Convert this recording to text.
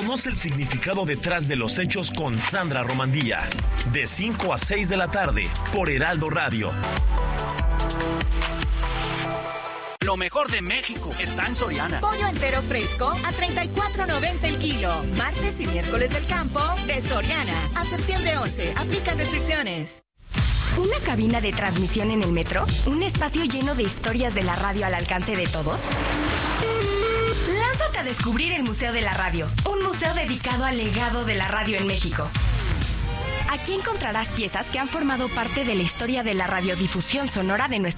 Conoce el significado detrás de los hechos con Sandra Romandía. De 5 a 6 de la tarde, por Heraldo Radio. Lo mejor de México está en Soriana. Pollo entero fresco a $34.90 el kilo. Martes y miércoles del campo de Soriana. A septiembre 11. Aplican restricciones. ¿Una cabina de transmisión en el metro? ¿Un espacio lleno de historias de la radio al alcance de todos? Lánzate a descubrir el Museo de la Radio, un museo dedicado al legado de la radio en México. Aquí encontrarás piezas que han formado parte de la historia de la radiodifusión sonora de nuestro